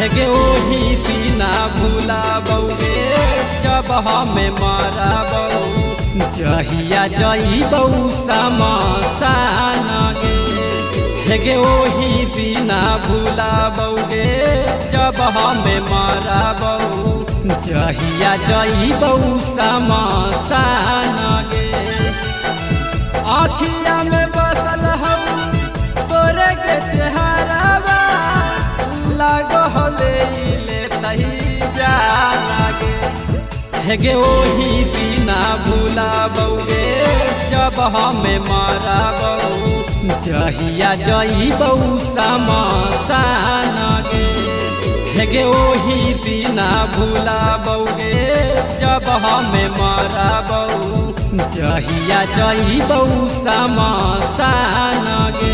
गे ओही दिना भूला बउगे जब हमें मारा बऊ जहिया जइबौ शमशान गे ओही दिना भूला बउगे जब हमें मारा बऊ जहिया जइबौ शमशान गे आखिया में बसल हऊ तोरे के चेहरावा लागो हले ले तही जा लागे गे ओही दिना भूला बउगे जब हमें मारा बऊ जहिया जइबौ शमशान गे ओही दिना भूला बउगे जब हमें मारा बऊ जहिया जइबौ शमशान गे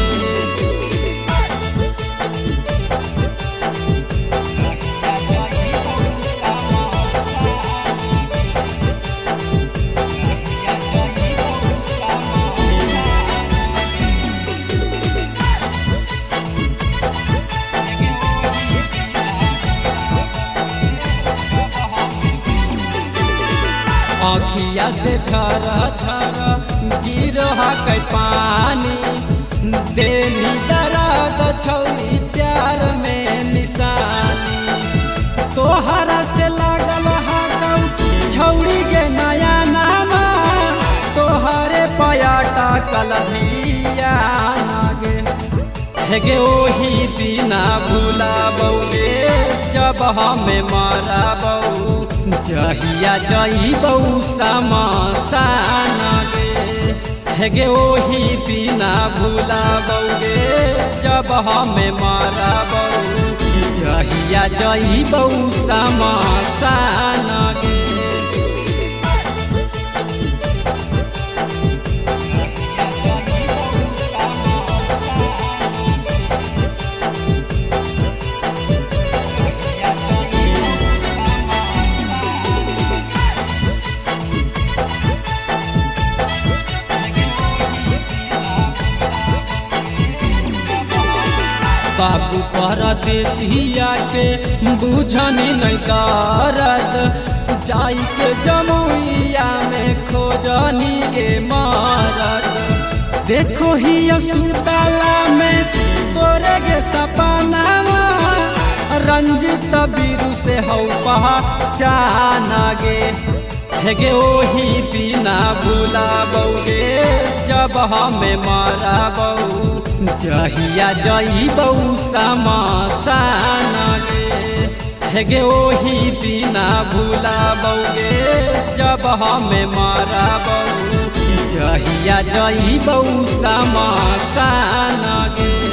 अखिया से थर थर गिरहा के पानी देनी दर्द छौरी प्यार में निशानी तोहरा से लागल हाकम छौरी के नया नामा तोहरे पयाटा कलधिया गे ओही दिना भूला बउगे जब हमें मारा बऊ जहिया जइबौ शमशान गे ओही दिना भूला बउगे जब हमें मारा बऊ जहिया जइबौ शमशान गे बाबू परदेसिया के बुझनी नहीं दर्द जाई के जमुइया में खोजनी गे मारद देखो ही सुतला में तोरे गे सपनावा रंजित बीरू से हौ पहचान गे ओही दिना भूला बउगे जब हमें मारा बऊ जहिया जइबौ शमशान गे ओही दिना भूला बउगे जब हमें मारा बऊ जहिया जइबौ शमशान गे।